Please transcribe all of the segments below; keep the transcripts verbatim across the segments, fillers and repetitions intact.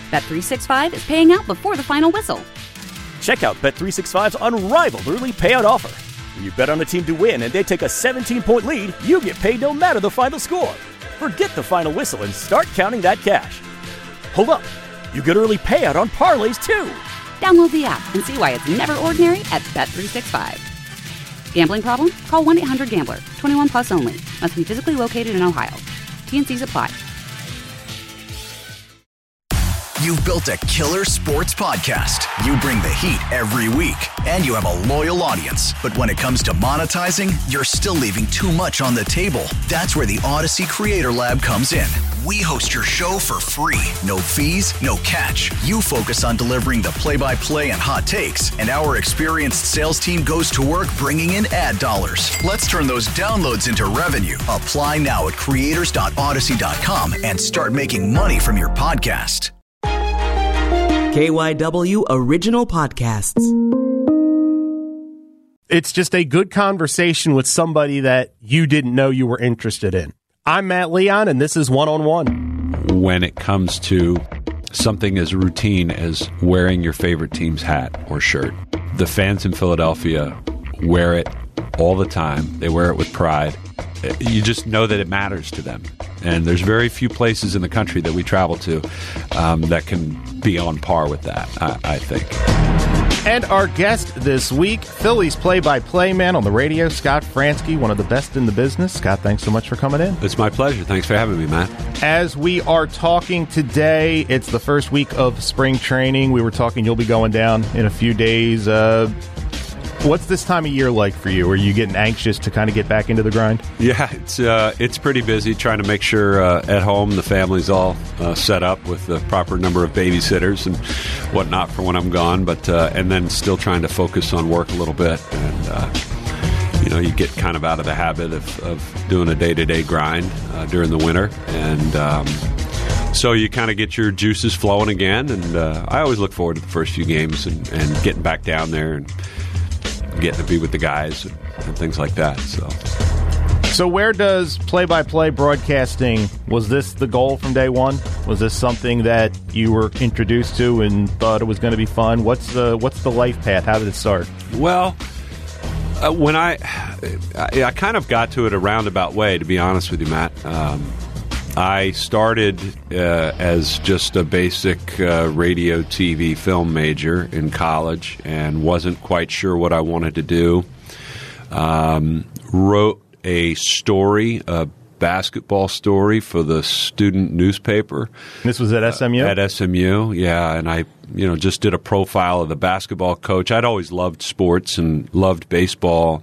Bet three sixty-five is paying out before the final whistle. Check out Bet three sixty-five's unrivaled early payout offer. When you bet on a team to win and they take a seventeen-point lead, you get paid no matter the final score. Forget the final whistle and start counting that cash. Hold up. You get early payout on parlays, too. Download the app and see why it's never ordinary at Bet three sixty-five. Gambling problem? Call one eight hundred gambler. twenty-one plus only. Must be physically located in Ohio. T N Cs apply. You've built a killer sports podcast. You bring the heat every week, and you have a loyal audience. But when it comes to monetizing, you're still leaving too much on the table. That's where the Odyssey Creator Lab comes in. We host your show for free. No fees, no catch. You focus on delivering the play-by-play and hot takes, and our experienced sales team goes to work bringing in ad dollars. Let's turn those downloads into revenue. Apply now at creators dot odyssey dot com and start making money from your podcast. K Y W Original Podcasts. It's just a good conversation with somebody that you didn't know you were interested in. I'm Matt Leon, and this is One on One. When it comes to something as routine as wearing your favorite team's hat or shirt, the fans in Philadelphia wear it all the time. They wear it with pride. You just know that it matters to them. And there's very few places in the country that we travel to um, that can be on par with that, I, I think. And our guest this week, Phillies play-by-play man on the radio, Scott Franzke, one of the best in the business. Scott, thanks so much for coming in. It's my pleasure. Thanks for having me, Matt. As we are talking today, it's the first week of spring training. We were talking you'll be going down in a few days. Uh, what's this time of year like for you? Are you getting anxious to kind of get back into the grind? Yeah, it's uh, it's pretty busy trying to make sure uh, at home the family's all uh, set up with the proper number of babysitters and whatnot for when I'm gone, but uh, and then still trying to focus on work a little bit. And, uh, you know, you get kind of out of the habit of, of doing a day-to-day grind uh, during the winter. And um, so you kind of get your juices flowing again. And uh, I always look forward to the first few games and, and getting back down there and getting to be with the guys and, and things like that. So, so where does play-by-play broadcasting, was this the goal from day one? Was this something that you were introduced to and thought it was going to be fun? What's the what's the life path? How did it start? Well, uh, when I, I I kind of got to it a roundabout way, to be honest with you, Matt. Um, I started uh, as just a basic uh, radio, T V, film major in college and wasn't quite sure what I wanted to do. Um, wrote a story, a basketball story for the student newspaper. This was at S M U? Uh, at S M U, yeah. And I, you know, just did a profile of the basketball coach. I'd always loved sports and loved baseball.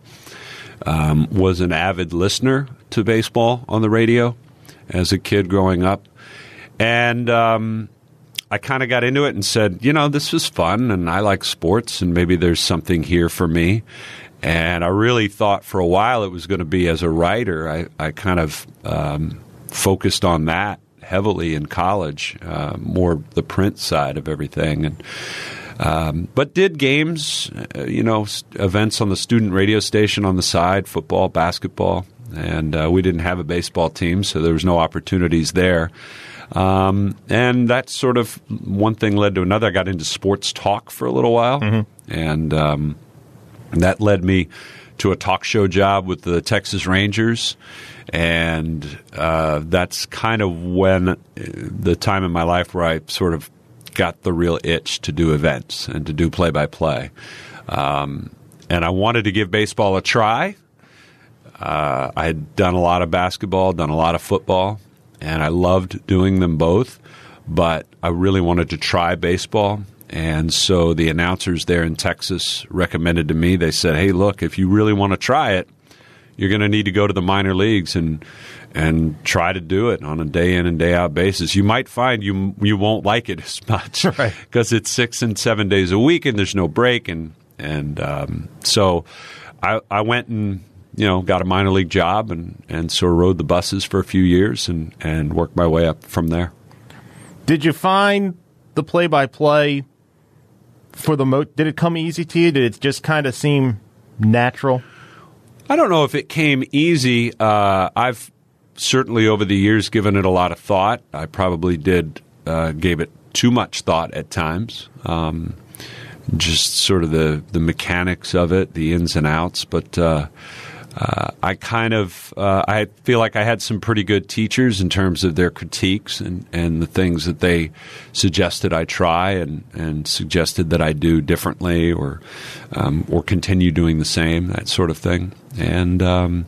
Um, was an avid listener to baseball on the radio as a kid growing up. And um, I kind of got into it and said, you know, this is fun and I like sports and maybe there's something here for me. And I really thought for a while it was going to be as a writer. I, I kind of um, focused on that heavily in college, uh, more the print side of everything. And um, but did games, uh, you know, events on the student radio station on the side, football, basketball. And uh, we didn't have a baseball team, so there was no opportunities there. Um, and that sort of one thing led to another. I got into sports talk for a little while, mm-hmm. and um, that led me to a talk show job with the Texas Rangers. And uh, that's kind of when the time in my life where I sort of got the real itch to do events and to do play-by-play. Um, and I wanted to give baseball a try. Uh, I had done a lot of basketball, done a lot of football, and I loved doing them both, but I really wanted to try baseball. And so the announcers there in Texas recommended to me, they said, hey, look, if you really want to try it, you're going to need to go to the minor leagues and and try to do it on a day in and day out basis. You might find you you won't like it as much because right. It's six and seven days a week and there's no break. And, and um, so I, I went and you know, got a minor league job and, and sort of rode the buses for a few years and, and worked my way up from there. Did you find the play-by-play for the mo- did it come easy to you? Did it just kind of seem natural? I don't know if it came easy. Uh, I've certainly over the years given it a lot of thought. I probably did uh, gave it too much thought at times. Um, just sort of the, the mechanics of it, the ins and outs. But uh, uh, I kind of uh, I feel like I had some pretty good teachers in terms of their critiques and, and the things that they suggested I try and, and suggested that I do differently or um, or continue doing the same, that sort of thing. And um,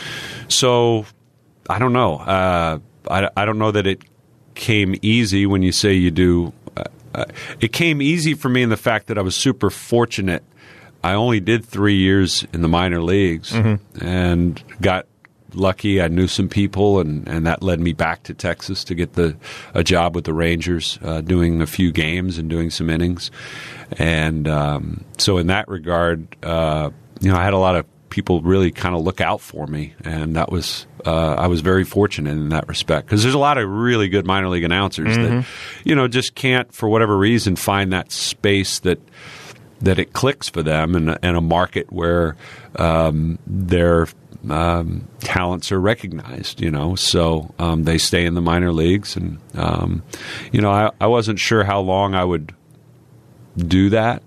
so I don't know. Uh, I, I don't know that it came easy when you say you do. Uh, uh, it came easy for me in the fact that I was super fortunate. I only did three years in the minor leagues mm-hmm. and got lucky. I knew some people, and, and that led me back to Texas to get the a job with the Rangers, uh, doing a few games and doing some innings. And um, so in that regard, uh, you know, I had a lot of people really kind of look out for me, and that was uh, I was very fortunate in that respect, because there's a lot of really good minor league announcers mm-hmm. that, you know, just can't for whatever reason find that space that that it clicks for them in a, in a market where um, their um, talents are recognized. You know, so um, they stay in the minor leagues, and um, you know, I, I wasn't sure how long I would do that.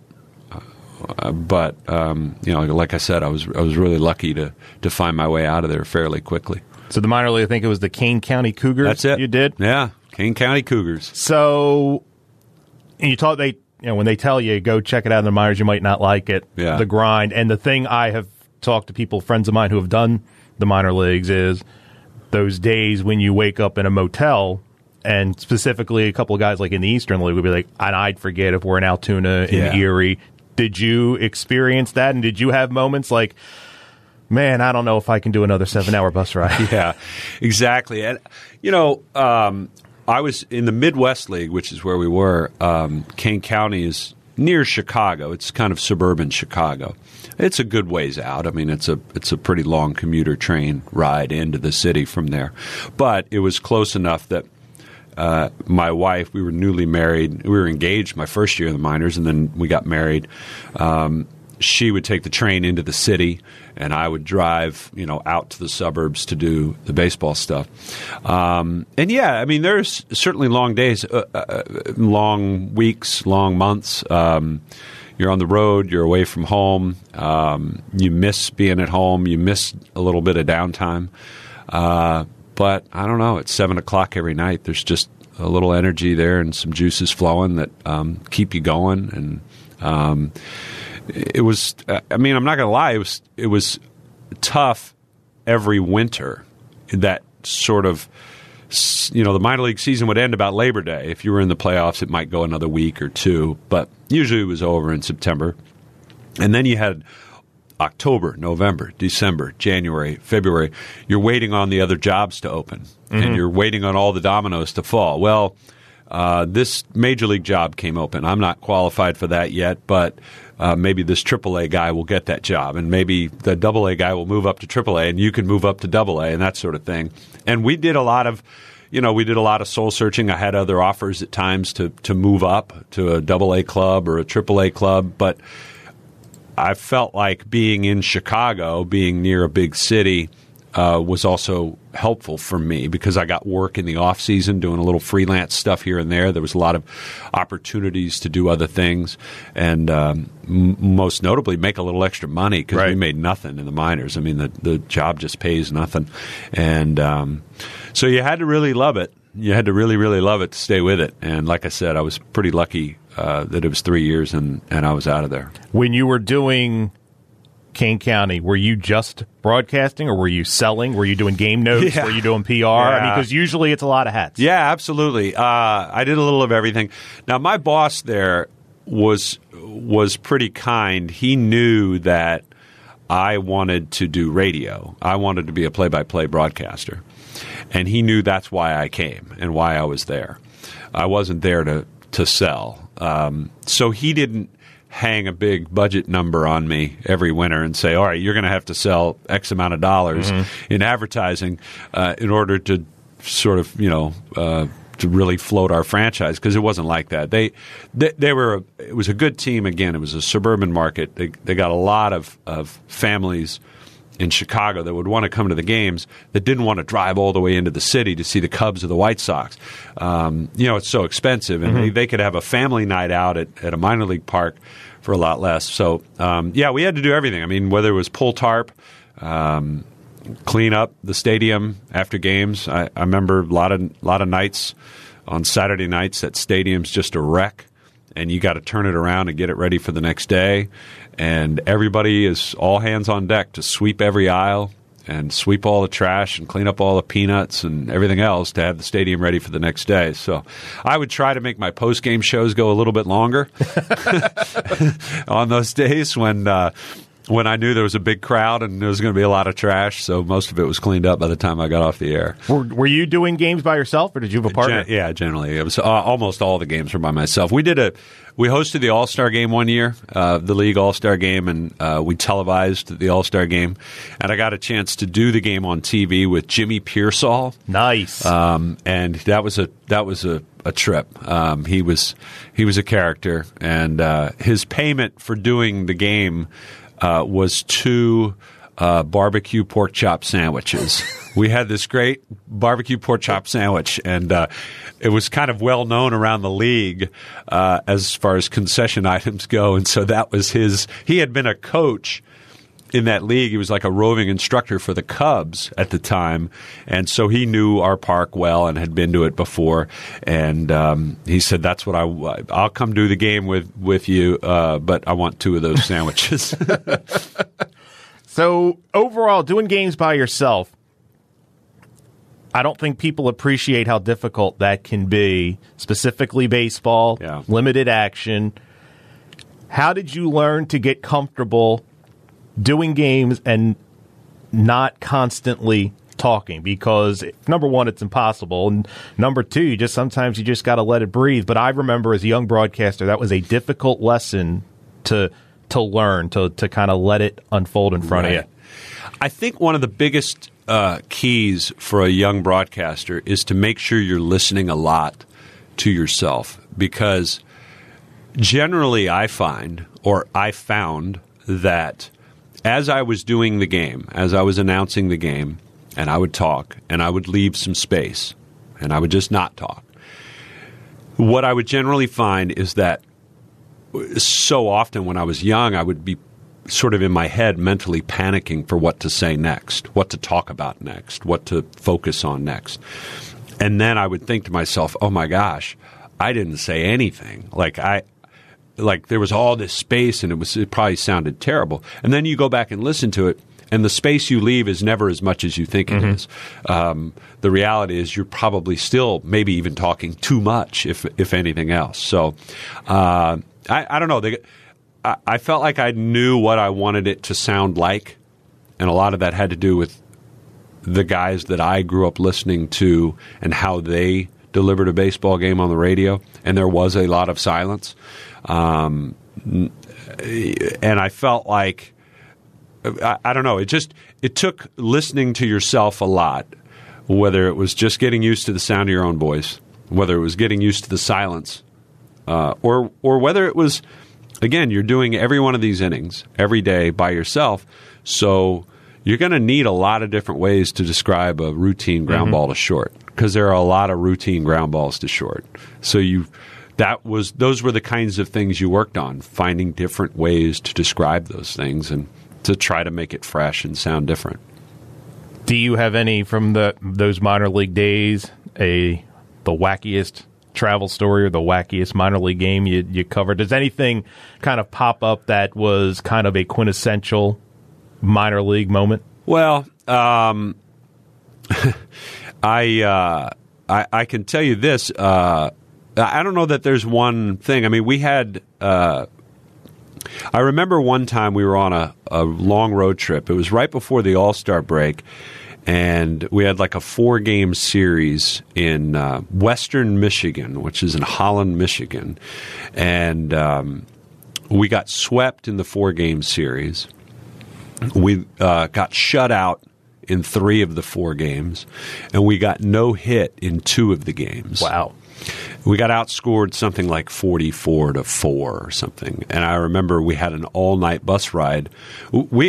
Uh, but um, you know, like I said, I was I was really lucky to to find my way out of there fairly quickly. So the minor league, I think it was the Kane County Cougars. That's it. You did, yeah, Kane County Cougars. So, and you taught they, you know, when they tell you go check it out in the minors, you might not like it. Yeah. The grind, and the thing I have talked to people, friends of mine who have done the minor leagues, is those days when you wake up in a motel. And specifically, a couple of guys like in the Eastern League would be like, and I'd forget if we're in Altoona, in yeah. Erie. Did you experience that? And did you have moments like, man, I don't know if I can do another seven-hour bus ride? Yeah, exactly. And, you know, um, I was in the Midwest League, which is where we were. Um, Kane County is near Chicago. It's kind of suburban Chicago. It's a good ways out. I mean, it's a it's a pretty long commuter train ride into the city from there. But it was close enough that Uh, my wife, we were newly married. We were engaged my first year in the minors, and then we got married. Um, she would take the train into the city, and I would drive, you know, out to the suburbs to do the baseball stuff. Um, and yeah, I mean, there's certainly long days, uh, uh, long weeks, long months. Um, you're on the road. You're away from home. Um, you miss being at home. You miss a little bit of downtime. Uh, But I don't know. It's seven o'clock every night. There's just a little energy there and some juices flowing that um, keep you going. And um, it was. I mean, I'm not going to lie. It was. It was tough every winter. That sort of, you know, the minor league season would end about Labor Day. If you were in the playoffs, it might go another week or two. But usually it was over in September, and then you had October, November, December, January, February, you're waiting on the other jobs to open, mm-hmm. and you're waiting on all the dominoes to fall. Well, uh, this major league job came open. I'm not qualified for that yet, but uh, maybe this triple A guy will get that job, and maybe the double A guy will move up to triple A, and you can move up to double A, and that sort of thing. And we did a lot of, you know, we did a lot of soul searching. I had other offers at times to to move up to a double A club or a triple A club, but I felt like being in Chicago, being near a big city, uh, was also helpful for me because I got work in the off season doing a little freelance stuff here and there. There was a lot of opportunities to do other things, and um, m- most notably make a little extra money because right. we made nothing in the minors. I mean, the the job just pays nothing, and um, so you had to really love it. You had to really, really love it to stay with it. And like I said, I was pretty lucky uh, that it was three years and, and I was out of there. When you were doing Kane County, were you just broadcasting or were you selling? Were you doing game notes? Yeah. Were you doing P R? Yeah. I mean, because usually it's a lot of hats. Yeah, absolutely. Uh, I did a little of everything. Now, my boss there was was pretty kind. He knew that I wanted to do radio. I wanted to be a play-by-play broadcaster. And he knew that's why I came and why I was there. I wasn't there to, to sell. Um, so he didn't hang a big budget number on me every winter and say, all right, you're going to have to sell X amount of dollars mm-hmm. in advertising uh, in order to sort of, you know, uh, to really float our franchise, because it wasn't like that. They, they, they were. A, it was a good team. Again, it was a suburban market. They, they got a lot of, of families in Chicago that would want to come to the games that didn't want to drive all the way into the city to see the Cubs or the White Sox. Um, you know, it's so expensive, and mm-hmm. they, they could have a family night out at, at a minor league park for a lot less. So, um, yeah, we had to do everything. I mean, whether it was pull tarp, um, clean up the stadium after games. I, I remember a lot of lot of nights on Saturday nights that stadium's just a wreck, and you got to turn it around and get it ready for the next day. And everybody is all hands on deck to sweep every aisle and sweep all the trash and clean up all the peanuts and everything else to have the stadium ready for the next day. So I would try to make my post-game shows go a little bit longer on those days when uh, when I knew there was a big crowd and there was going to be a lot of trash. So most of it was cleaned up by the time I got off the air. Were, were you doing games by yourself, or did you have a partner? Gen- yeah, generally. It was uh, almost all the games were by myself. We did a we hosted the All-Star Game one year, uh, the league All-Star Game, and uh, we televised the All-Star Game. And I got a chance to do the game on T V with Jimmy Pearsall. Nice. Um, and that was a that was a, a trip. Um, he was he was a character, and uh, his payment for doing the game uh, was two uh, barbecue pork chop sandwiches. We had this great barbecue pork chop sandwich, and uh, it was kind of well known around the league uh, as far as concession items go. And so that was his. He had been a coach in that league. He was like a roving instructor for the Cubs at the time, and so he knew our park well and had been to it before. And um, he said, "That's what I. I'll come do the game with with you, uh, but I want two of those sandwiches." So overall, doing games by yourself, I don't think people appreciate how difficult that can be, specifically baseball, yeah. limited action. How did you learn to get comfortable doing games and not constantly talking? Because, number one, it's impossible, and number two, you just sometimes you just got to let it breathe. But I remember as a young broadcaster, that was a difficult lesson to to learn, to, to kind of let it unfold in front right. of you. I think one of the biggest uh, keys for a young broadcaster is to make sure you're listening a lot to yourself, because generally I find, or I found, that as I was doing the game, as I was announcing the game, and I would talk, and I would leave some space, and I would just not talk, what I would generally find is that so often when I was young, I would be sort of in my head mentally panicking for what to say next, what to talk about next, what to focus on next. And then I would think to myself, oh my gosh, I didn't say anything. Like I, like there was all this space, and it was it probably sounded terrible. And then you go back and listen to it, and the space you leave is never as much as you think it mm-hmm. is. Um, the reality is you're probably still maybe even talking too much, if if anything else. So uh, I, I don't know. They, I, I felt like I knew what I wanted it to sound like, and a lot of that had to do with the guys that I grew up listening to and how they delivered a baseball game on the radio, and there was a lot of silence. Um, and I felt like, I, I don't know, it just, it took listening to yourself a lot, whether it was just getting used to the sound of your own voice, whether it was getting used to the silence, uh, or or whether it was, again, you're doing every one of these innings every day by yourself, so you're going to need a lot of different ways to describe a routine ground mm-hmm. ball to short, because there are a lot of routine ground balls to short. So you, that was those were the kinds of things you worked on, finding different ways to describe those things and to try to make it fresh and sound different. Do you have any from the those minor league days, a the wackiest travel story or the wackiest minor league game you you covered? Does anything kind of pop up that was kind of a quintessential minor league moment? Well, um, I, uh, I I can tell you this. Uh, I don't know that there's one thing. I mean, we had. Uh, I remember one time we were on a, a long road trip. It was right before the All-Star break, and we had like a four-game series in uh, Western Michigan, which is in Holland, Michigan, and um, we got swept in the four-game series. We uh, got shut out in three of the four games, and we got no hit in two of the games. Wow. We got outscored something like forty-four to four or something. And I remember we had an all-night bus ride. We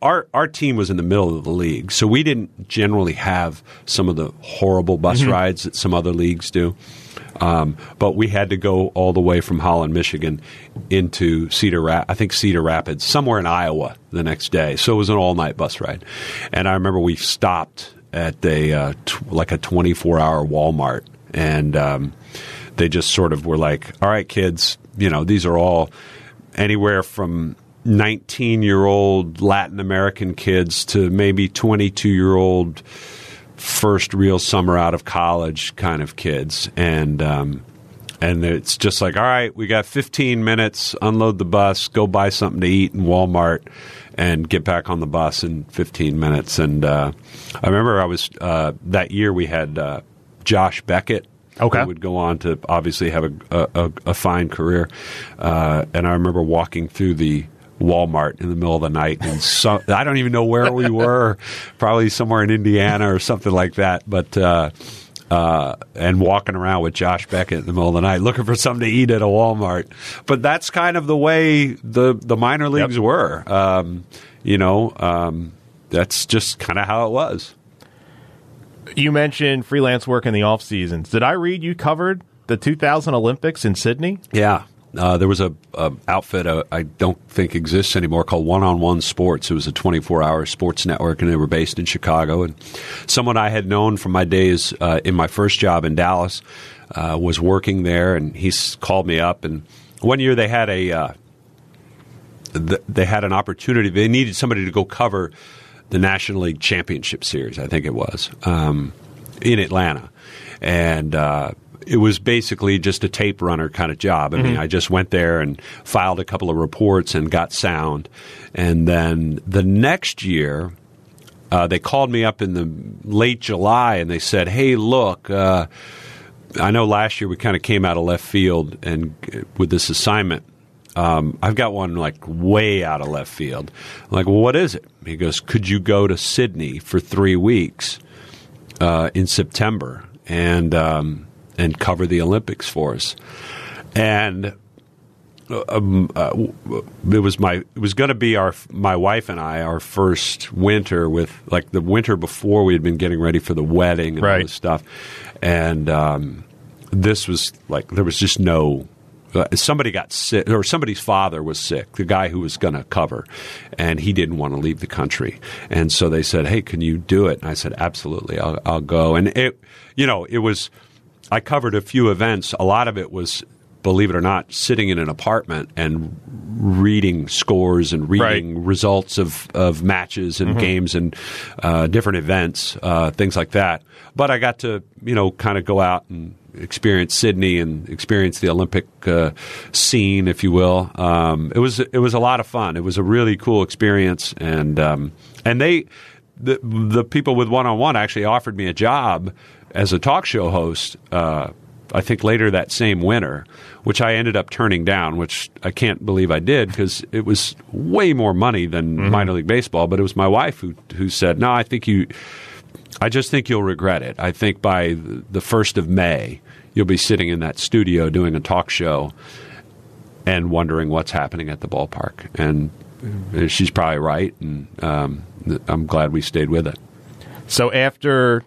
our our team was in the middle of the league, so we didn't generally have some of the horrible bus mm-hmm. rides that some other leagues do. Um, but we had to go all the way from Holland, Michigan, into Cedar Rap- I think Cedar Rapids, somewhere in Iowa the next day. So it was an all-night bus ride. And I remember we stopped at a uh, t- like a twenty-four hour Walmart, and um, they just sort of were like, all right, kids, you know, these are all anywhere from nineteen-year-old Latin American kids to maybe twenty-two-year-old first real summer out of college kind of kids. And um, and it's just like, all right, we got fifteen minutes, unload the bus, go buy something to eat in Walmart, and get back on the bus in fifteen minutes. And uh, I remember I was uh, that year we had uh, Josh Beckett, okay, who would go on to obviously have a, a, a fine career. Uh, and I remember walking through the Walmart in the middle of the night, and so, I don't even know where we were, probably somewhere in Indiana or something like that. But uh, uh, and walking around with Josh Beckett in the middle of the night, looking for something to eat at a Walmart. But that's kind of the way the the minor leagues yep. were. Um, you know, um, that's just kind of how it was. You mentioned freelance work in the off seasons. Did I read you covered the two thousand Olympics in Sydney? Yeah. Uh, there was a, a outfit uh, I don't think exists anymore called One on One Sports. It was a twenty-four hour sports network, and they were based in Chicago. And someone I had known from my days uh, in my first job in Dallas uh, was working there, and he called me up. And one year they had a uh, th- they had an opportunity. They needed somebody to go cover the National League Championship Series, I think it was, um, in Atlanta, and uh, it was basically just a tape runner kind of job. I mm-hmm. mean, I just went there and filed a couple of reports and got sound. And then the next year, uh, they called me up in the late July and they said, hey, look, uh, I know last year we kind of came out of left field and with this assignment. Um, I've got one like way out of left field. I'm like, well, what is it? He goes, could you go to Sydney for three weeks uh, in September and um, and cover the Olympics for us? And um, uh, it was my it was going to be our my wife and I our first winter with like the winter before we had been getting ready for the wedding and right. all this stuff, and um, this was like there was just no. Uh, somebody got sick, or somebody's father was sick, the guy who was going to cover, and he didn't want to leave the country. And so they said, hey, can you do it? And I said, absolutely, I'll, I'll go. And it, you know, it was, I covered a few events. A lot of it was, believe it or not, sitting in an apartment and reading scores and reading right. results of, of matches and mm-hmm. games and uh, different events, uh, things like that. But I got to, you know, kind of go out and experience Sydney and experience the Olympic uh, scene, if you will. Um, it was it was a lot of fun. It was a really cool experience, and um, and they the the people with One on One actually offered me a job as a talk show host. Uh, I think later that same winter, which I ended up turning down, which I can't believe I did because it was way more money than mm-hmm. minor league baseball. But it was my wife who who said, "No, I think you." I just think you'll regret it. I think by the first of May, you'll be sitting in that studio doing a talk show and wondering what's happening at the ballpark. And she's probably right, and um, I'm glad we stayed with it. So after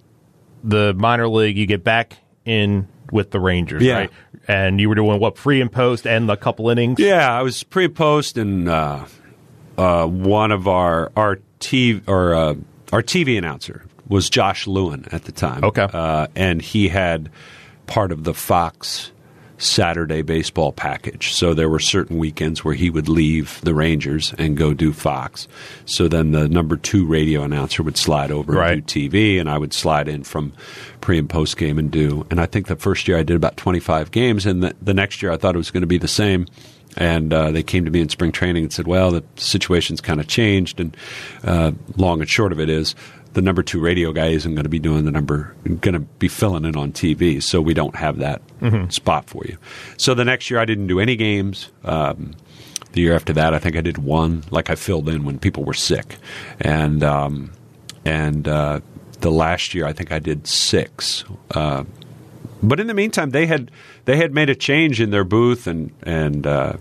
the minor league, you get back in with the Rangers, yeah. right? And you were doing, what, pre and post and a couple innings? Yeah, I was pre and post, and uh, uh, one of our, our, T V, or, uh, our T V announcer was Josh Lewin at the time. Okay. Uh, and he had part of the Fox Saturday baseball package. So there were certain weekends where he would leave the Rangers and go do Fox. So then the number two radio announcer would slide over right. and do T V, and I would slide in from pre and post game and do. And I think the first year I did about twenty-five games, and the, the next year I thought it was going to be the same. And uh, they came to me in spring training and said, well, the situation's kind of changed, and uh, long and short of it is the number two radio guy isn't going to be doing the number, going to be filling in on T V, so we don't have that mm-hmm. spot for you. So the next year I didn't do any games. Um, the year after that, I think I did one. Like I filled in when people were sick, and um, and uh, the last year I think I did six. Uh, but in the meantime, they had they had made a change in their booth, and and uh,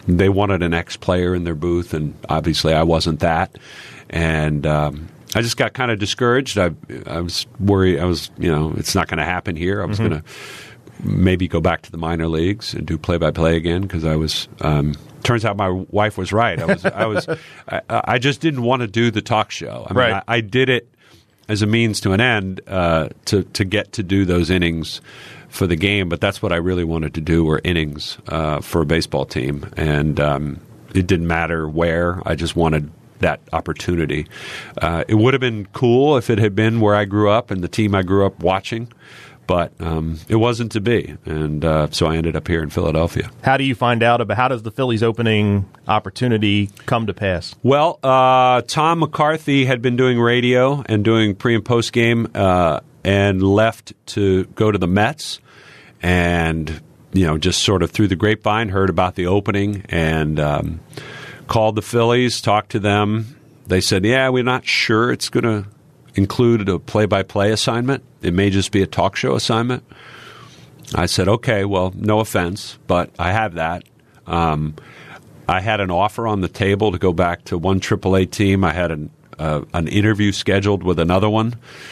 they wanted an ex-player in their booth, and obviously I wasn't that. And um, I just got kind of discouraged. I, I was worried. I was, you know, it's not going to happen here. I was mm-hmm. going to maybe go back to the minor leagues and do play-by-play again because I was. Um, turns out my wife was right. I was. I was. I, I just didn't want to do the talk show. I mean, right. I, I did it as a means to an end uh, to to get to do those innings for the game, but that's what I really wanted to do were innings uh, for a baseball team, and um, it didn't matter where. I just wanted that opportunity. Uh, it would have been cool if it had been where I grew up and the team I grew up watching, but um, it wasn't to be, and uh, so I ended up here in Philadelphia. How do you find out about, how does the Phillies opening opportunity come to pass? Well, uh, Tom McCarthy had been doing radio and doing pre- and post-game uh, and left to go to the Mets, and, you know, just sort of through the grapevine, heard about the opening, and um, called the Phillies, talked to them. They said, yeah, we're not sure it's going to include a play-by-play assignment. It may just be a talk show assignment. I said, okay, well, no offense, but I have that. Um, I had an offer on the table to go back to one triple A team. I had an uh, an interview scheduled with another one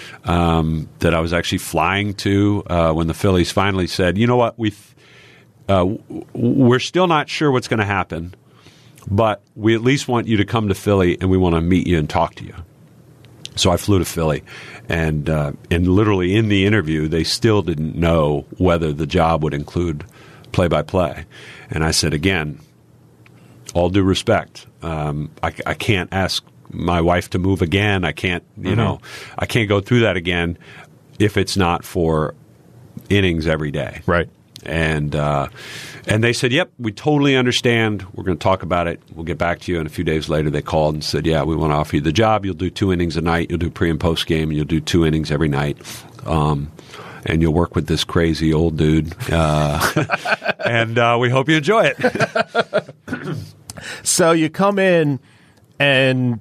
um, that I was actually flying to uh, when the Phillies finally said, you know what, we uh, we're still not sure what's going to happen, but we at least want you to come to Philly and we want to meet you and talk to you. So I flew to Philly, and uh, and literally in the interview, they still didn't know whether the job would include play-by-play. And I said, again, all due respect, um, I, I can't ask my wife to move again. I can't, you mm-hmm. know, I can't go through that again if it's not for innings every day. Right. And uh, and they said, yep, we totally understand. We're going to talk about it. We'll get back to you. And a few days later, they called and said, yeah, we want to offer you the job. You'll do two innings a night. You'll do pre- and post-game, and you'll do two innings every night. Um, and you'll work with this crazy old dude. Uh, and uh, we hope you enjoy it. So you come in and,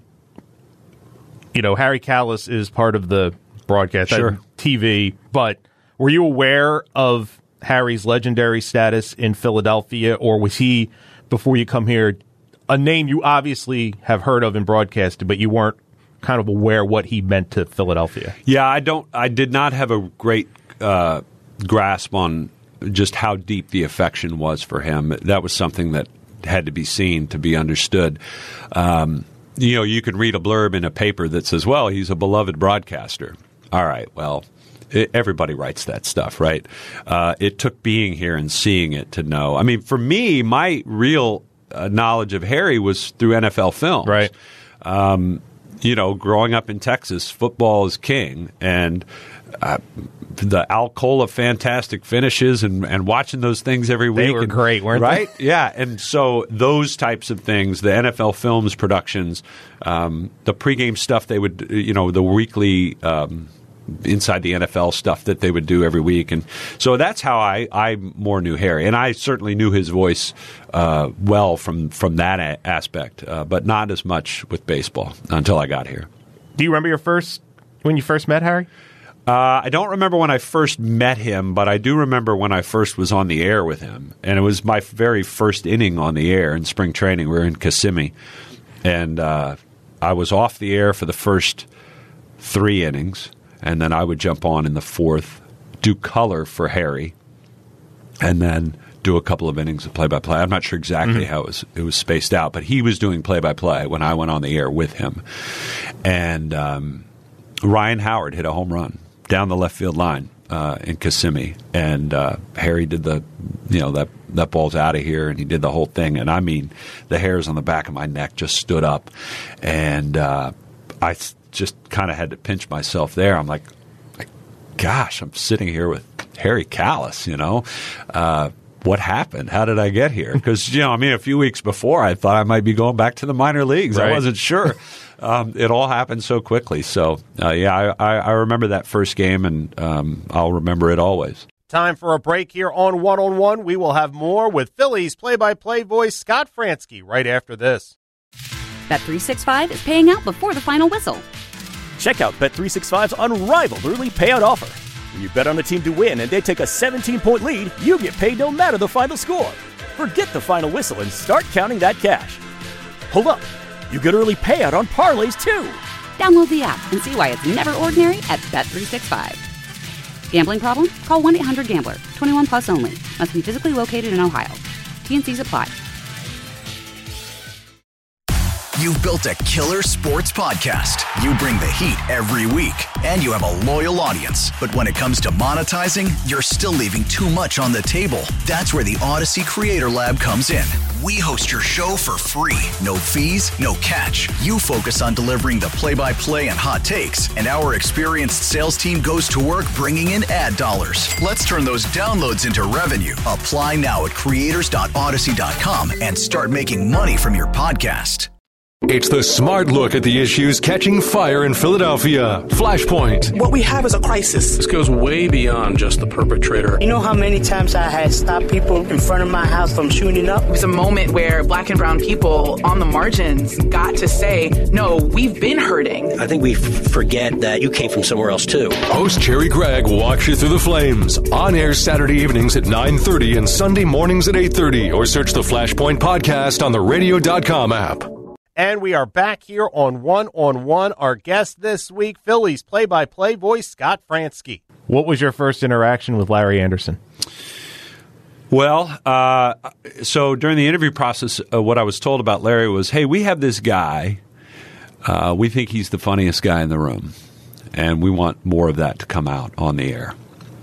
you know, Harry Kalas is part of the broadcast, sure. T V, but were you aware of Harry's legendary status in Philadelphia, or was he, before you come here, a name you obviously have heard of in broadcasting, but you weren't kind of aware what he meant to Philadelphia? Yeah, I don't. I did not have a great uh, grasp on just how deep the affection was for him. That was something that had to be seen to be understood. Um, you know, you can read a blurb in a paper that says, well, he's a beloved broadcaster. All right, well, it, everybody writes that stuff, right? Uh, it took being here and seeing it to know. I mean, for me, my real uh, knowledge of Harry was through N F L films. Right. Um, you know, growing up in Texas, football is king, and uh, the Alcoa fantastic finishes and, and watching those things every week. They were and, great, weren't right? they? Yeah, and so those types of things, the N F L films productions, um, the pregame stuff they would, you know, the weekly um, inside the N F L stuff that they would do every week. And so that's how I, I more knew Harry. And I certainly knew his voice uh, well from, from that a- aspect, uh, but not as much with baseball until I got here. Do you remember your first, when you first met Harry? Uh, I don't remember when I first met him, but I do remember when I first was on the air with him. And it was my very first inning on the air in spring training. We were in Kissimmee. And uh, I was off the air for the first three innings, and then I would jump on in the fourth, do color for Harry, and then do a couple of innings of play-by-play. I'm not sure exactly mm-hmm. how it was, it was spaced out, but he was doing play-by-play when I went on the air with him. And um, Ryan Howard hit a home run down the left field line uh, in Kissimmee, and uh, Harry did the, you know, that that ball's out of here, and he did the whole thing. And I mean, the hairs on the back of my neck just stood up, and uh, I just kind of had to pinch myself there. I'm like, like, gosh, I'm sitting here with Harry Kalas, you know. Uh, what happened? How did I get here? Because, you know, I mean, a few weeks before, I thought I might be going back to the minor leagues. Right. I wasn't sure. Um, it all happened so quickly. So, uh, yeah, I, I remember that first game, and um, I'll remember it always. Time for a break here on One on One. We will have more with Phillies play-by-play voice Scott Franzke right after this. Bet three sixty-five is paying out before the final whistle. Check out Bet three sixty-five's unrivaled early payout offer. When you bet on a team to win and they take a seventeen-point lead, you get paid no matter the final score. Forget the final whistle and start counting that cash. Hold up. You get early payout on parlays, too. Download the app and see why it's never ordinary at Bet three sixty-five. Gambling problem? Call one eight hundred gambler. twenty-one plus only. Must be physically located in Ohio. T N Cs apply. You've built a killer sports podcast. You bring the heat every week, and you have a loyal audience. But when it comes to monetizing, you're still leaving too much on the table. That's where the Odyssey Creator Lab comes in. We host your show for free. No fees, no catch. You focus on delivering the play-by-play and hot takes, and our experienced sales team goes to work bringing in ad dollars. Let's turn those downloads into revenue. Apply now at creators dot odyssey dot com and start making money from your podcast. It's the smart look at the issues catching fire in Philadelphia. Flashpoint. What we have is a crisis. This goes way beyond just the perpetrator. You know how many times I had stopped people in front of my house from shooting up? It was a moment where black and brown people on the margins got to say, no, we've been hurting. I think we f- forget that you came from somewhere else, too. Host Jerry Gregg walks you through the flames. On air Saturday evenings at nine thirty and Sunday mornings at eight thirty. Or search the Flashpoint podcast on the radio dot com app. And we are back here on One on One. Our guest this week, Phillies play-by-play voice, Scott Franzke. What was your first interaction with Larry Andersen? Well, uh, so during the interview process, uh, what I was told about Larry was, hey, we have this guy. Uh, we think he's the funniest guy in the room, and we want more of that to come out on the air.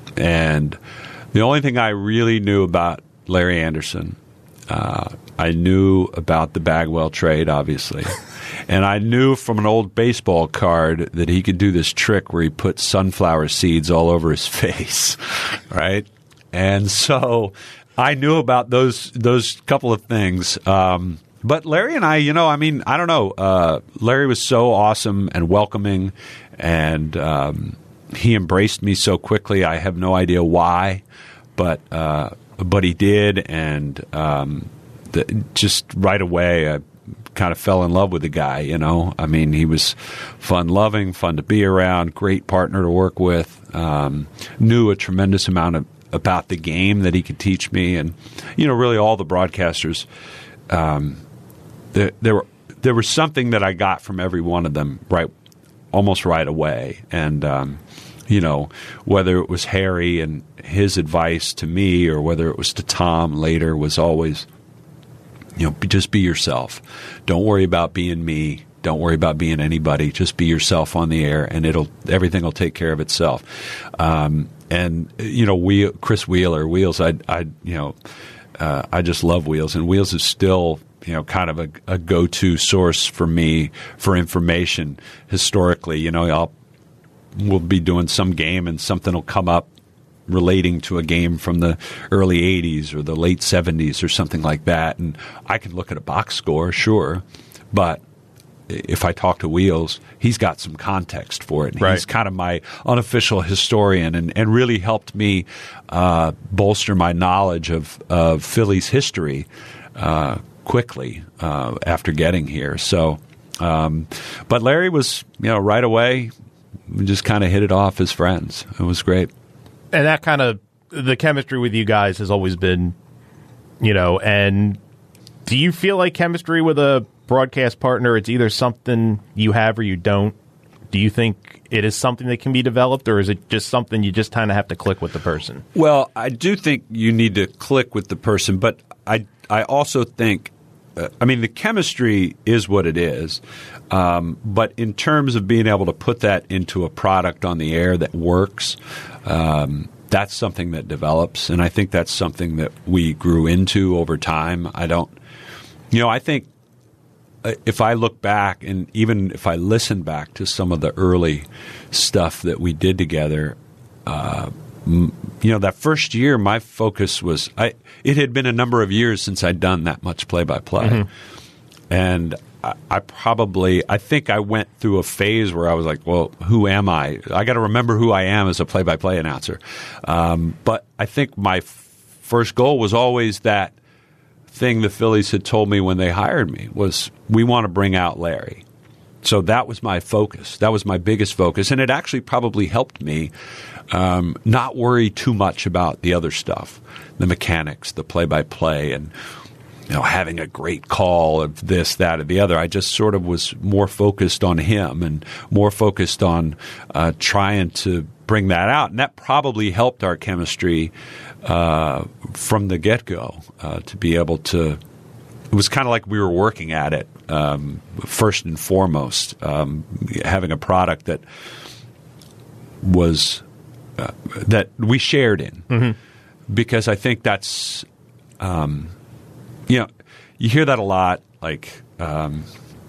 And the only thing I really knew about Larry Andersen, uh, I knew about the Bagwell trade, obviously. And I knew from an old baseball card that he could do this trick where he put sunflower seeds all over his face, right? And so I knew about those those couple of things. Um, but Larry and I, you know, I mean, I don't know. Uh, Larry was so awesome and welcoming, and um, he embraced me so quickly. I have no idea why, but uh, but he did, and um, the, just right away I kind of fell in love with the guy, you know. I mean, he was fun-loving, fun to be around, great partner to work with, um, knew a tremendous amount of, about the game that he could teach me. And, you know, really all the broadcasters, um, there, there, were, there was something that I got from every one of them right, almost right away. And, um, you know, whether it was Harry and his advice to me or whether it was to Tom later was always, you know, just be yourself. Don't worry about being me. Don't worry about being anybody. Just be yourself on the air, and it'll everything will take care of itself. Um, and you know, we Chris Wheeler, Wheels. I, I, you know, uh, I just love Wheels, and Wheels is still, you know, kind of a, a go-to source for me for information historically. You know, I'll we'll be doing some game, and something will come up relating to a game from the early eighties or the late seventies or something like that. And I can look at a box score, sure, but if I talk to Wheels, he's got some context for it. And right. He's kind of my unofficial historian and, and really helped me uh, bolster my knowledge of, of Philly's history uh, quickly uh, after getting here. So, um, but Larry was, you know, right away, we just kind of hit it off as friends. It was great. And that kind of, the chemistry with you guys has always been, you know, and do you feel like chemistry with a broadcast partner, it's either something you have or you don't? Do you think it is something that can be developed, or is it just something you just kind of have to click with the person? Well, I do think you need to click with the person, but I, I also think, uh, I mean, the chemistry is what it is, um, but in terms of being able to put that into a product on the air that works, Um, that's something that develops, and I think that's something that we grew into over time. I don't, you know, I think if I look back and even if I listen back to some of the early stuff that we did together, uh, you know, that first year my focus was, I, it had been a number of years since I'd done that much play-by-play. Mm-hmm. And I, I probably, I think I went through a phase where I was like, well, who am I? I got to remember who I am as a play-by-play announcer. Um, but I think my f- first goal was always that thing the Phillies had told me when they hired me was, we want to bring out Larry. so that was my focus. That was my biggest focus. And it actually probably helped me um, not worry too much about the other stuff, the mechanics, the play-by-play, and you know, having a great call of this, that, or the other. I just sort of was more focused on him and more focused on uh, trying to bring that out. And that probably helped our chemistry uh, from the get-go uh, to be able to – it was kind of like we were working at it um, first and foremost, um, having a product that was uh, – that we shared in. Mm-hmm. Because I think that's um, – you know, you hear that a lot, like, um,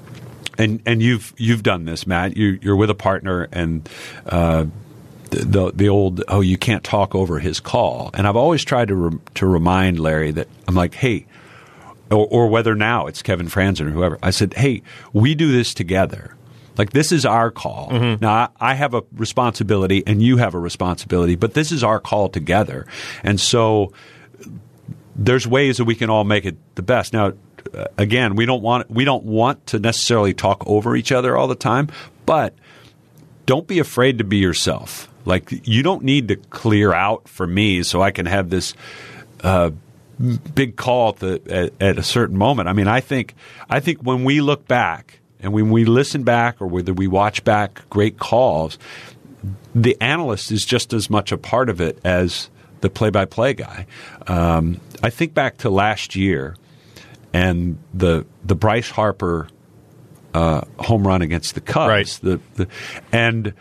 and and you've you've done this, Matt. You, you're with a partner, and uh, the, the the old oh, you can't talk over his call. And I've always tried to re- to remind Larry that I'm like, hey, or, or whether now it's Kevin Franzen or whoever, I said, hey, we do this together. Like, this is our call. Mm-hmm. Now, I, I have a responsibility, and you have a responsibility, but this is our call together, and so. There's ways that we can all make it the best. Now, uh, again, we don't want we don't want to necessarily talk over each other all the time, but don't be afraid to be yourself. Like, you don't need to clear out for me so I can have this uh, big call at, the, at, at a certain moment. I mean, I think I think when we look back and when we listen back or whether we watch back great calls, the analyst is just as much a part of it as the play-by-play guy. Um, I think back to last year and the the Bryce Harper uh, home run against the Cubs. Right. The, the, and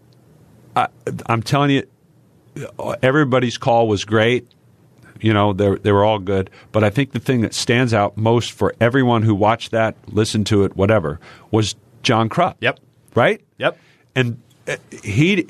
I, I'm telling you, everybody's call was great. You know, they they were all good. But I think the thing that stands out most for everyone who watched that, listened to it, whatever, was John Kruk. Yep. Right? Yep. And he,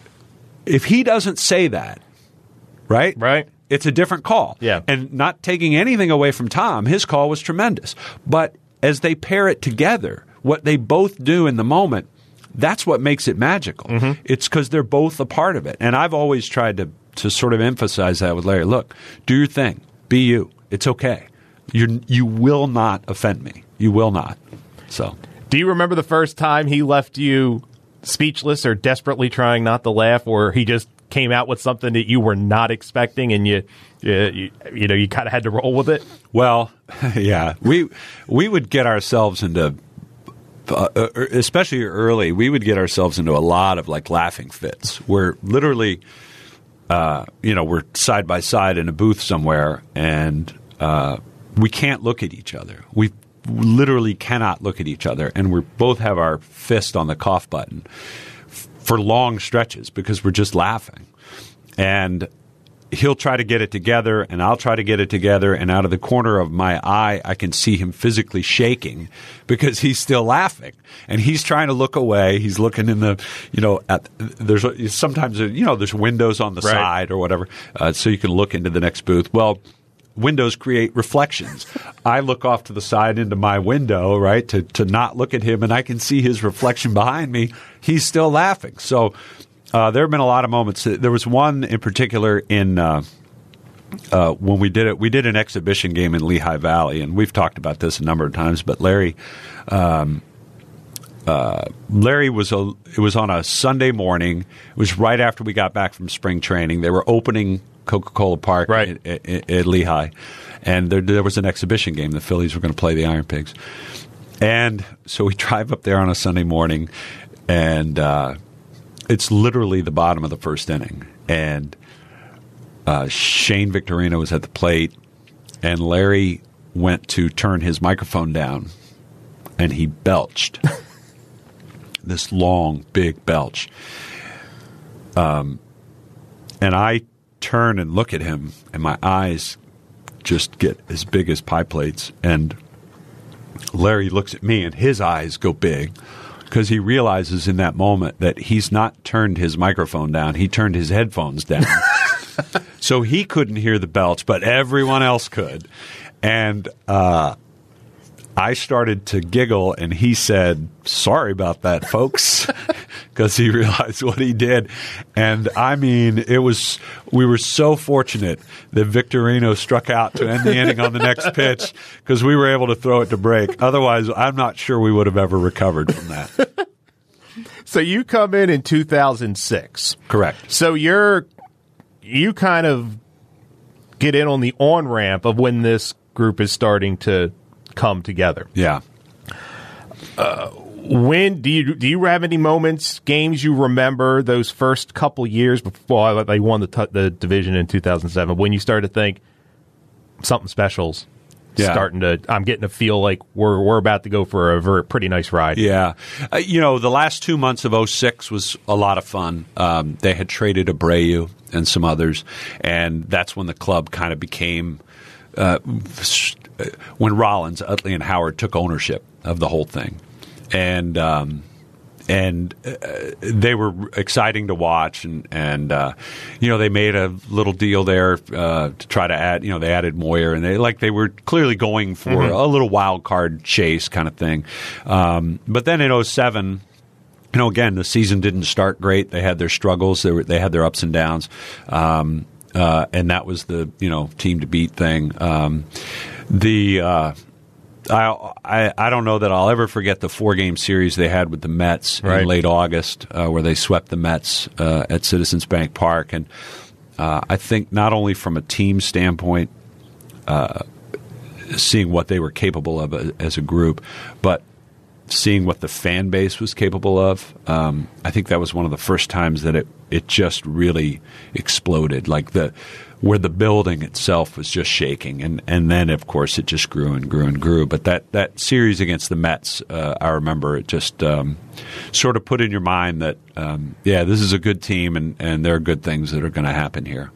if he doesn't say that, right? Right. It's a different call. Yeah. And not taking anything away from Tom, his call was tremendous. But as they pair it together, what they both do in the moment, that's what makes it magical. Mm-hmm. It's because they're both a part of it. And I've always tried to, to sort of emphasize that with Larry. Look, do your thing. Be you. It's okay. You you will not offend me. You will not. So, do you remember the first time he left you speechless or desperately trying not to laugh, or he just came out with something that you were not expecting, and you, you, you, you know, you kind of had to roll with it? Well, yeah, we we would get ourselves into, uh, especially early, we would get ourselves into a lot of like laughing fits, where literally, uh, you know, we're side by side in a booth somewhere, and uh, we can't look at each other. We literally cannot look at each other, and we both have our fist on the cough button for long stretches because we're just laughing. And he'll try to get it together, and I'll try to get it together, and out of the corner of my eye, I can see him physically shaking because he's still laughing. And he's trying to look away. He's looking in the, you know, at there's sometimes, you know, there's windows on the right. side or whatever, uh, so you can look into the next booth. Well, windows create reflections. I look off to the side into my window, right, to, to not look at him, and I can see his reflection behind me. He's still laughing. So uh, there have been a lot of moments. There was one in particular in uh, uh, when we did it. We did an exhibition game in Lehigh Valley, and we've talked about this a number of times. But Larry, um, uh, Larry was a. It was on a Sunday morning. It was right after we got back from spring training. They were opening Coca-Cola Park right. at, at, at Lehigh, and there, there was an exhibition game. The Phillies were going to play the Iron Pigs, and so we drive up there on a Sunday morning, and uh, it's literally the bottom of the first inning, and uh, Shane Victorino was at the plate, and Larry went to turn his microphone down, and he belched this long, big belch, um, and I turn and look at him, and my eyes just get as big as pie plates. And Larry looks at me, and his eyes go big because he realizes in that moment that he's not turned his microphone down. He turned his headphones down. So he couldn't hear the belch, but everyone else could. And uh, I started to giggle, and he said, "Sorry about that, folks." because he realized what he did. And, I mean, it was we were so fortunate that Victorino struck out to end the inning on the next pitch because we were able to throw it to break. Otherwise, I'm not sure we would have ever recovered from that. So you come in in two thousand six. Correct. So you're you kind of get in on the on-ramp of when this group is starting to come together. Yeah. Uh, when do you do you have any moments, games you remember those first couple years before they won the t- the division in two thousand seven when you started to think something special's yeah. starting to? I'm getting a feel like we're we're about to go for a very, pretty nice ride. Yeah, uh, you know, the last two months of oh six was a lot of fun. Um, they had traded Abreu and some others, and that's when the club kind of became uh, when Rollins, Utley, and Howard took ownership of the whole thing. And um, and uh, they were exciting to watch, and and uh, you know they made a little deal there uh, to try to add. You know they added Moyer, and they like they were clearly going for mm-hmm. a little wild card chase kind of thing. Um, but then in oh seven, you know, again the season didn't start great. They had their struggles. They were they had their ups and downs, um, uh, and that was the you know team to beat thing. Um, the uh, I, I I don't know that I'll ever forget the four-game series they had with the Mets right. in late August, uh, where they swept the Mets uh, at Citizens Bank Park. And uh, I think not only from a team standpoint, uh, seeing what they were capable of as a group, but seeing what the fan base was capable of, um, I think that was one of the first times that it, it just really exploded. Like the where the building itself was just shaking, and, and then of course it just grew and grew and grew. But that, that series against the Mets, uh, I remember it just um, sort of put in your mind that um, yeah, this is a good team, and, and there are good things that are going to happen here.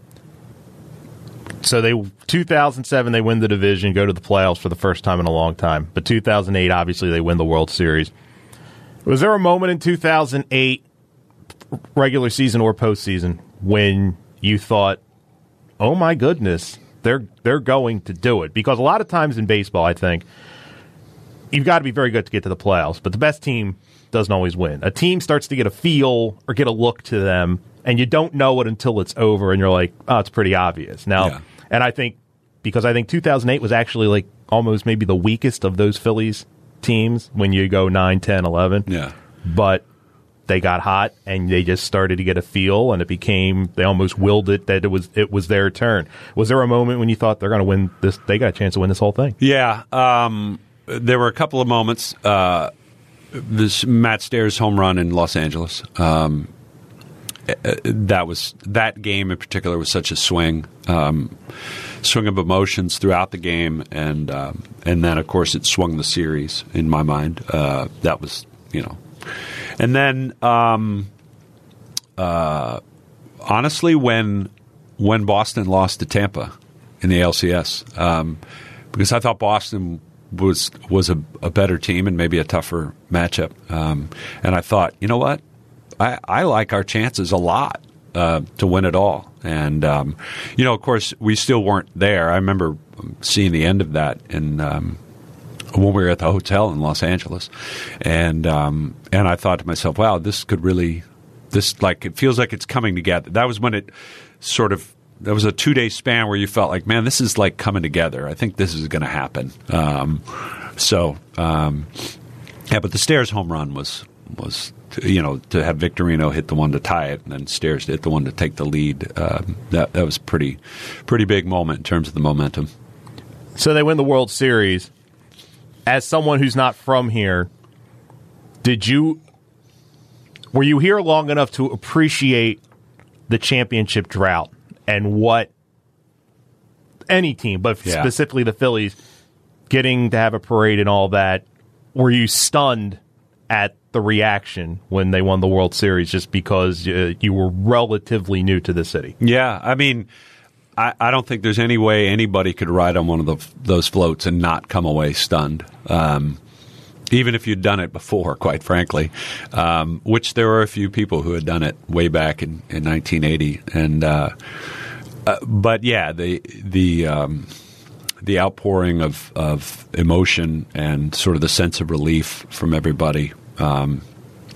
So they two thousand seven they win the division, go to the playoffs for the first time in a long time. But two thousand eight, obviously, they win the World Series. Was there a moment in two thousand eight, regular season or postseason, when you thought, "Oh my goodness, they're they're going to do it"? Because a lot of times in baseball, I think you've got to be very good to get to the playoffs, but the best team doesn't always win. A team starts to get a feel or get a look to them, and you don't know it until it's over, and you're like, "Oh, it's pretty obvious." Now, yeah. And I think because I think two thousand eight was actually like almost maybe the weakest of those Phillies teams when you go nine, ten, eleven. Yeah. But they got hot and they just started to get a feel, and it became they almost willed it that it was it was their turn. Was there a moment when you thought they're going to win this? They got a chance to win this whole thing. Yeah, um, there were a couple of moments. Uh, this Matt Stairs home run in Los Angeles. Um, that was that game in particular was such a swing, um, swing of emotions throughout the game, and um, and then of course it swung the series in my mind. Uh, that was you know. And then, um, uh, honestly, when when Boston lost to Tampa in the A L C S, um, because I thought Boston was was a, a better team and maybe a tougher matchup, um, and I thought, you know what, I, I like our chances a lot uh, to win it all. And um, you know, of course, we still weren't there. I remember seeing the end of that in. Um, when we were at the hotel in Los Angeles, and um, and I thought to myself, wow, this could really, this like it feels like it's coming together. That was when it sort of, that was a two day span where you felt like, man, this is like coming together. I think this is going to happen. Um, so um, yeah, but the Stairs home run was was you know to have Victorino hit the one to tie it, and then Stairs hit the one to take the lead. Um, that that was pretty pretty big moment in terms of the momentum. So they win the World Series. As someone who's not from here, did you were you here long enough to appreciate the championship drought and what any team, but yeah. specifically the Phillies, getting to have a parade and all that? Were you stunned at the reaction when they won the World Series just because uh, you were relatively new to the city? Yeah, I mean, I, I don't think there's any way anybody could ride on one of the, those floats and not come away stunned, um, even if you'd done it before, quite frankly, um, which there were a few people who had done it way back in, in nineteen eighty. And uh, uh, but, yeah, the the um, the outpouring of, of emotion and sort of the sense of relief from everybody, um,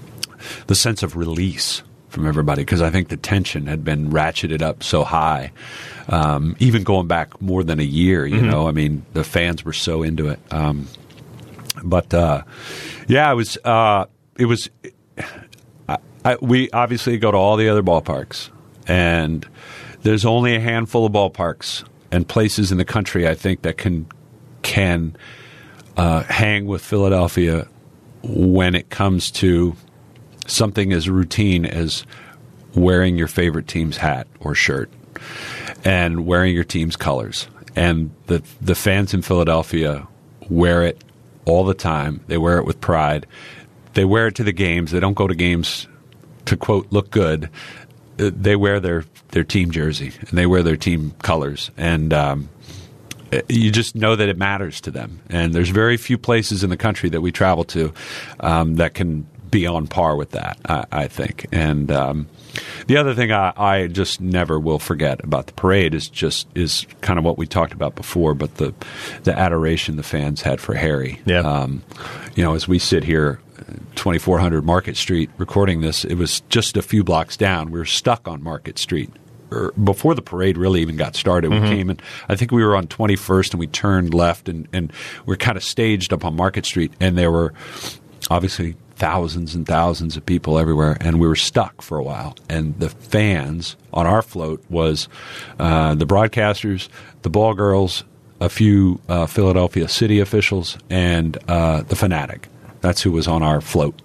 the sense of release from everybody, because I think the tension had been ratcheted up so high, um, even going back more than a year. You mm-hmm. know, I mean, the fans were so into it. Um, but uh, yeah, it was. Uh, it was. I, I, we obviously go to all the other ballparks, and there's only a handful of ballparks and places in the country, I think, that can can uh, hang with Philadelphia when it comes to something as routine as wearing your favorite team's hat or shirt and wearing your team's colors. And the the fans in Philadelphia wear it all the time. They wear it with pride. They wear it to the games. They don't go to games to, quote, look good. They wear their, their team jersey, and they wear their team colors. And um, you just know that it matters to them. And there's very few places in the country that we travel to um, that can be on par with that, I, I think. And um, the other thing I, I just never will forget about the parade is just is kind of what we talked about before, but the the adoration the fans had for Harry. Yeah. Um, you know, as we sit here, twenty-four hundred Market Street, recording this, it was just a few blocks down. We were stuck on Market Street before the parade really even got started. Mm-hmm. We came in, I think we were on twenty-first, and we turned left, and, and we we're kind of staged up on Market Street, and there were obviously thousands and thousands of people everywhere, and we were stuck for a while. And the fans on our float was uh, the broadcasters, the ball girls, a few uh, Philadelphia city officials, and uh, the Fanatic. That's who was on our float.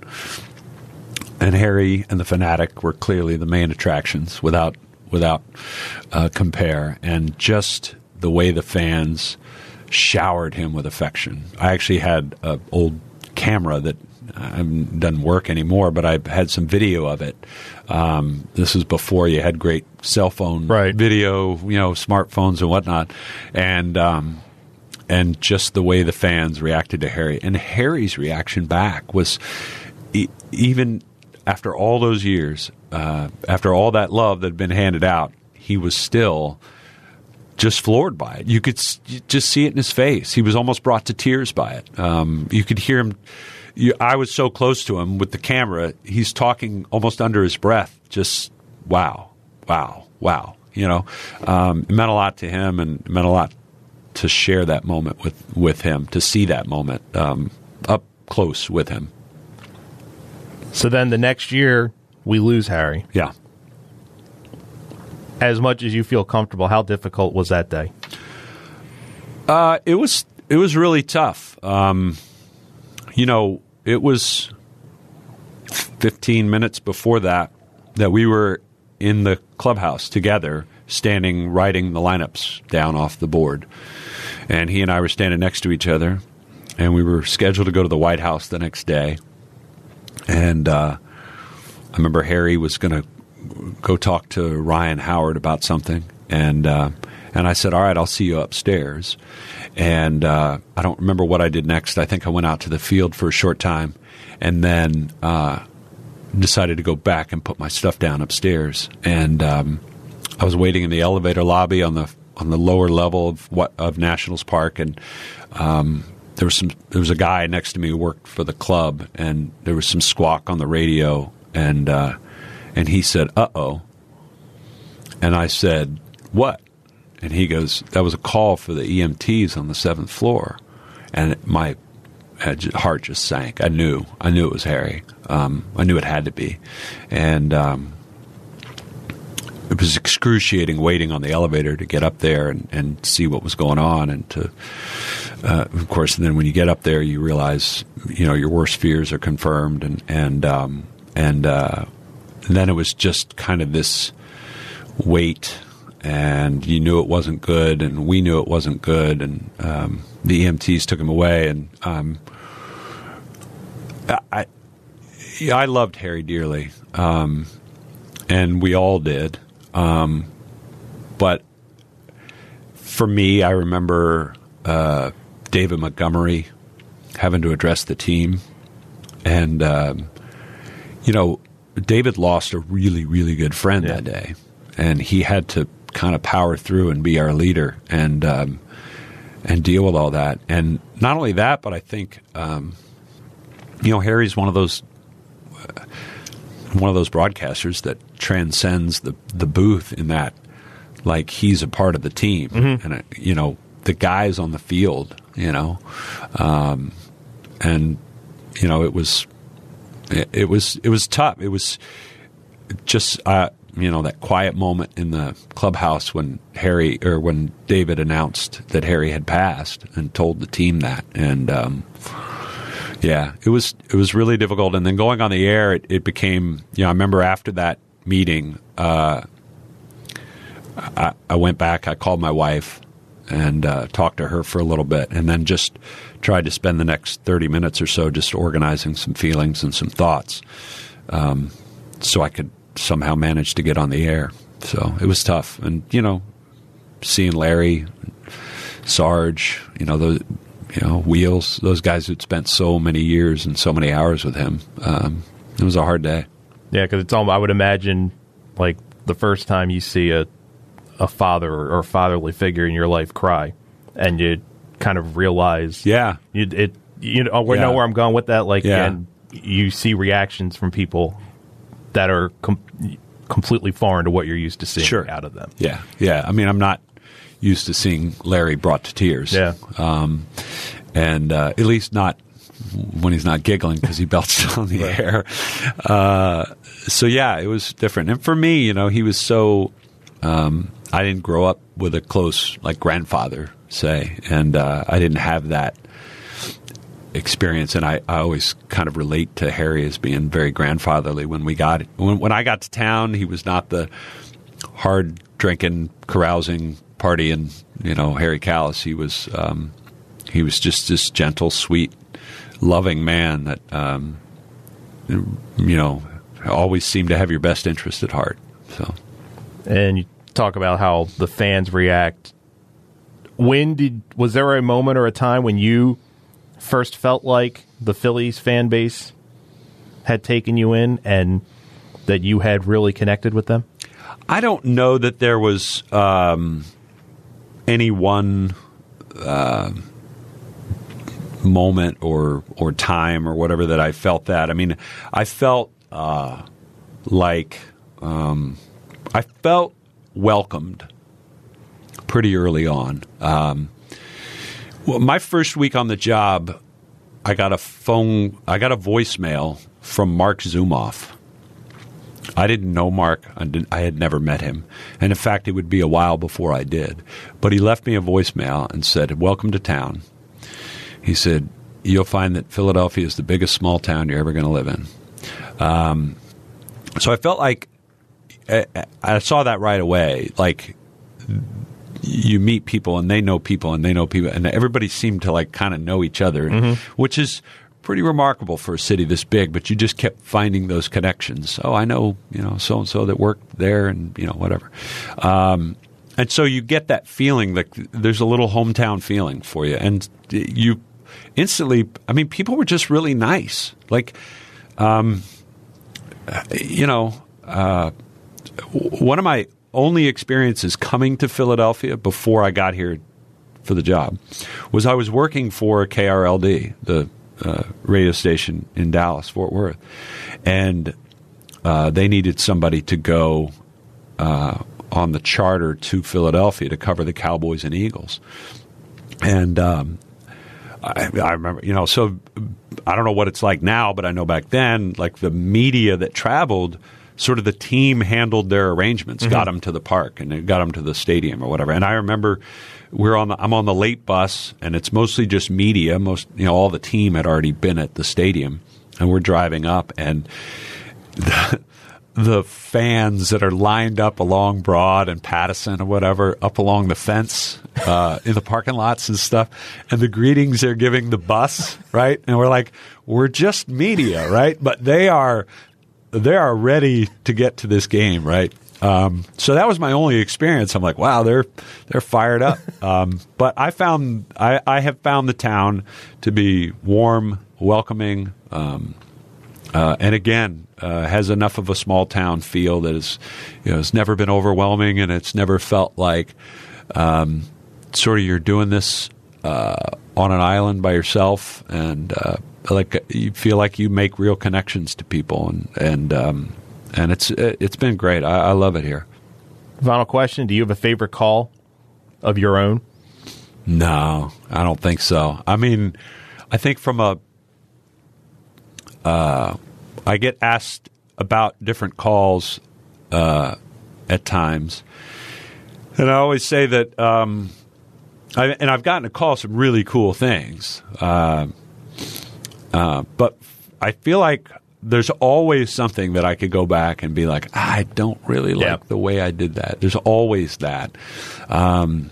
And Harry and the Fanatic were clearly the main attractions, without without uh, compare. And just the way the fans showered him with affection. I actually had an old camera that um, doesn't work anymore, but I had some video of it. Um, this was before you had great cell phone right. video, you know, smartphones and whatnot, and um, and just the way the fans reacted to Harry, and Harry's reaction back was e- even after all those years, uh, after all that love that had been handed out, he was still just floored by it. You could s- just see it in his face. He was almost brought to tears by it. Um, you could hear him. You, I was so close to him with the camera. He's talking almost under his breath. Just wow, wow, wow. You know, um, it meant a lot to him, and it meant a lot to share that moment with, with him, to see that moment um, up close with him. So then the next year, we lose Harry. Yeah. As much as you feel comfortable, how difficult was that day? Uh, it was it was really tough. Um, you know, it was fifteen minutes before that that we were in the clubhouse together, standing, writing the lineups down off the board. And he and I were standing next to each other, and we were scheduled to go to the White House the next day. And uh, I remember Harry was going to go talk to Ryan Howard about something, and uh, and I said, all right, I'll see you upstairs. And uh, I don't remember what I did next. I think I went out to the field for a short time, and then uh, decided to go back and put my stuff down upstairs. And um, I was waiting in the elevator lobby on the on the lower level of what of Nationals Park, and um, there was some there was a guy next to me who worked for the club, and there was some squawk on the radio, and uh, and he said, "Uh-oh," and I said, "What?" And he goes, "That was a call for the E M Ts on the seventh floor," and my heart just sank. I knew, I knew it was Harry. Um, I knew it had to be, and um, it was excruciating waiting on the elevator to get up there and, and see what was going on, and to, uh, of course, and then when you get up there, you realize, you know, your worst fears are confirmed, and and um, and, uh, and then it was just kind of this weight. And you knew it wasn't good, and we knew it wasn't good, and um, the E M Ts took him away. And um, I, I, I loved Harry dearly, um, and we all did. Um, but for me, I remember uh, David Montgomery having to address the team, and um, you know, David lost a really, really good friend yeah. that day, and he had to kind of power through and be our leader, and um, and deal with all that. And not only that, but I think um, you know, Harry's one of those uh, one of those broadcasters that transcends the the booth in that, like, he's a part of the team, mm-hmm. and uh, you know, the guys on the field, you know, um, and you know, it was it, it was it was tough. It was just uh, you know, that quiet moment in the clubhouse when Harry or when David announced that Harry had passed and told the team that, and um, yeah, it was it was really difficult. And then going on the air, it, it became, you know, I remember after that meeting, uh, I, I went back, I called my wife and uh, talked to her for a little bit, and then just tried to spend the next thirty minutes or so just organizing some feelings and some thoughts, um, so I could somehow manage to get on the air. So it was tough. And, you know, seeing Larry, Sarge, you know, those, you know, Wheels, those guys who'd spent so many years and so many hours with him, um, it was a hard day. Yeah, because it's all, I would imagine, like, the first time you see a a father or a fatherly figure in your life cry, and you kind of realize, yeah, you it you know, we yeah. know where I'm going with that. Like, yeah. and you see reactions from people that are com- completely foreign to what you're used to seeing sure. out of them. Yeah, yeah. I mean, I'm not used to seeing Larry brought to tears. Yeah, um, and uh, at least not when he's not giggling because he belched on the right. air. Uh, so yeah, it was different. And for me, you know, he was so. Um, I didn't grow up with a close, like, grandfather, say, and uh, I didn't have that experience. And I, I always kind of relate to Harry as being very grandfatherly. When we got when, when I got to town, he was not the hard drinking, carousing, partying, you know, Harry Callis. He was um, he was just this gentle, sweet, loving man that um, you know, always seemed to have your best interest at heart. So. And you talk about how the fans react. When did was there a moment or a time when you first felt like the Phillies fan base had taken you in and that you had really connected with them? I don't know that there was um, any one uh, moment or or time or whatever that I felt that. I mean, I felt uh, like. Um, I felt welcomed pretty early on. Um, well, my first week on the job, I got a phone, I got a voicemail from Mark Zumoff. I didn't know Mark. I, didn't, I had never met him. And in fact, it would be a while before I did. But he left me a voicemail and said, "Welcome to town." He said, "You'll find that Philadelphia is the biggest small town you're ever going to live in." Um, so I felt like I saw that right away. Like, you meet people and they know people and they know people, and everybody seemed to, like, kind of know each other, mm-hmm. which is pretty remarkable for a city this big. But you just kept finding those connections. Oh, I know, you know, so and so that worked there, and, you know, whatever. Um, and so you get that feeling that there's a little hometown feeling for you, and you instantly. I mean, people were just really nice. Like, um, you know. Uh, One of my only experiences coming to Philadelphia before I got here for the job was I was working for K R L D, the uh, radio station in Dallas, Fort Worth, and uh, they needed somebody to go uh, on the charter to Philadelphia to cover the Cowboys and Eagles. And um, I, I remember, you know, so I don't know what it's like now, but I know back then, like, the media that traveled, sort of the team handled their arrangements, mm-hmm. got them to the park and got them to the stadium or whatever. And I remember we're on the, I'm on the late bus, and it's mostly just media. Most, you know, all the team had already been at the stadium, and we're driving up, and the, the fans that are lined up along Broad and Pattison or whatever, up along the fence uh, in the parking lots and stuff, and the greetings they're giving the bus, right? And we're like, we're just media, right? But they are. They are ready to get to this game, right? Um, so that was my only experience. I'm like, wow, they're they're fired up. Um, but I found I, I have found the town to be warm, welcoming, um, uh, and again uh, has enough of a small town feel that is, you know, it's never been overwhelming, and it's never felt like um, sort of you're doing this uh, on an island by yourself, and uh, like you feel like you make real connections to people, and and um, and it's it's been great. I, I love it here. Final question: do you have a favorite call of your own? No, I don't think so. I mean, I think from a uh, I get asked about different calls uh, at times, and I always say that. Um, I, and I've gotten to call some really cool things. Uh, Uh, but I feel like there's always something that I could go back and be like, I don't really like yeah. the way I did that. There's always that. Um,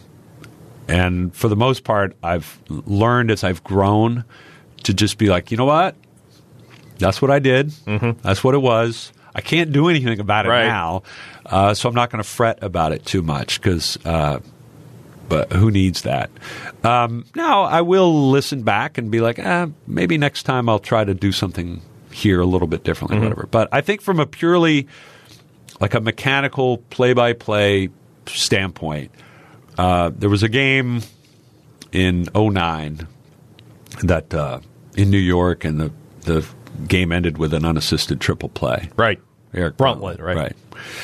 and for the most part, I've learned as I've grown to just be like, you know what? That's what I did. Mm-hmm. That's what it was. I can't do anything about it right. now. Uh, so I'm not going to fret about it too much because uh, but who needs that? Um, now, I will listen back and be like, ah, maybe next time I'll try to do something here a little bit differently, mm-hmm. whatever. But I think from a purely like a mechanical play-by-play standpoint, uh, there was a game in oh nine that uh, in New York, and the, the game ended with an unassisted triple play. Right. Eric Bruntlett, right. Right.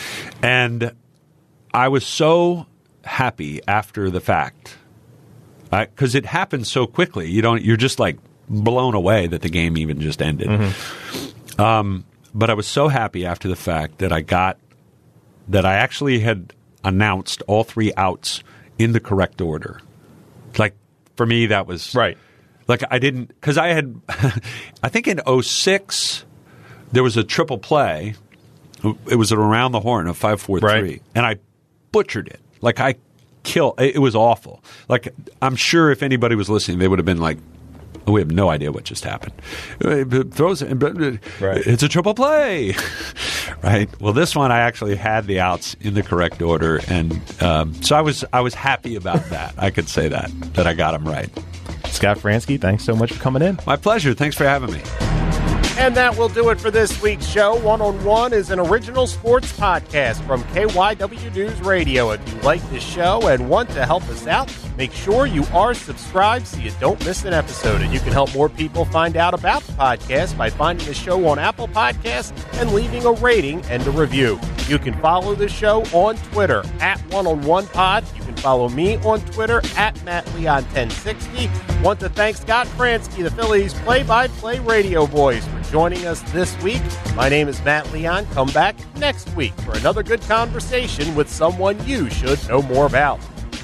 And I was so happy after the fact because it happened so quickly. You don't. You're just like blown away that the game even just ended. Mm-hmm. Um, but I was so happy after the fact that I got that I actually had announced all three outs in the correct order. Like for me, that was right. Like I didn't because I had. I think in oh six there was a triple play. It was an around the horn of five four three, right. And I butchered it. Like I kill, it was awful. Like I'm sure if anybody was listening, they would have been like, oh, "We have no idea what just happened." It throws, right. It's a triple play, right? Well, this one I actually had the outs in the correct order, and um, so I was I was happy about that. I could say that that I got them right. Scott Franzke, thanks so much for coming in. My pleasure. Thanks for having me. And that will do it for this week's show. One on One is an original sports podcast from K Y W News Radio. If you like this show and want to help us out, make sure you are subscribed so you don't miss an episode. And you can help more people find out about the podcast by finding the show on Apple Podcasts and leaving a rating and a review. You can follow the show on Twitter at One on One Pod. You can follow me on Twitter at Matt Leon ten sixty. Want to thank Scott Franzke, the Phillies play-by-play radio voice, for joining us this week. My name is Matt Leon. Come back next week for another good conversation with someone you should know more about.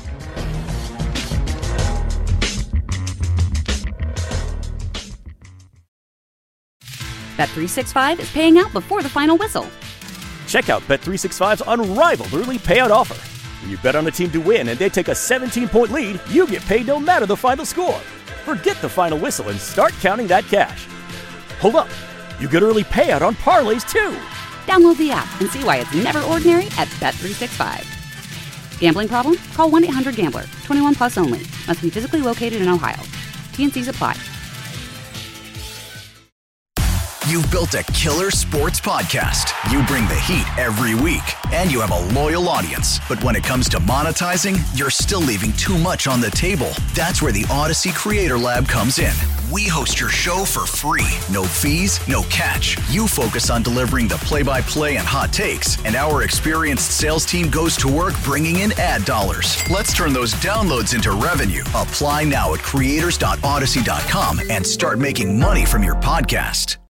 Bet three sixty-five is paying out before the final whistle. Check out Bet three sixty-five's unrivaled early payout offer. When you bet on a team to win and they take a seventeen-point lead, you get paid no matter the final score. Forget the final whistle and start counting that cash. Hold up. You get early payout on parlays, too. Download the app and see why it's never ordinary at Bet three sixty-five. Gambling problem? Call one eight hundred gambler. twenty-one plus only. Must be physically located in Ohio. T N Cs apply. You've built a killer sports podcast. You bring the heat every week, and you have a loyal audience. But when it comes to monetizing, you're still leaving too much on the table. That's where the Odyssey Creator Lab comes in. We host your show for free. No fees, no catch. You focus on delivering the play-by-play and hot takes, and our experienced sales team goes to work bringing in ad dollars. Let's turn those downloads into revenue. Apply now at creators dot odyssey dot com and start making money from your podcast.